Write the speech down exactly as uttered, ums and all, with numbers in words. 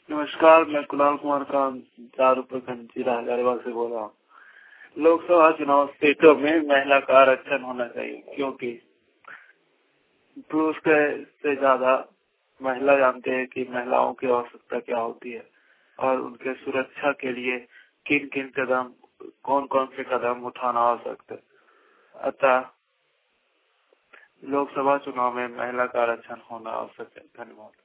नमस्कार, मैं कुणाल कुमार का चार प्रखंड जिला हजारीबाग से बोल रहा हूँ। लोकसभा चुनाव सीटों में महिला का आरक्षण होना चाहिए, क्योंकि पुरुष के से ज्यादा महिला जानते हैं कि महिलाओं की आवश्यकता क्या होती है और उनके सुरक्षा के लिए किन किन कदम कौन कौन से कदम उठाना आवश्यक है। अतः लोकसभा चुनाव में महिला का आरक्षण होना आवश्यक है। धन्यवाद।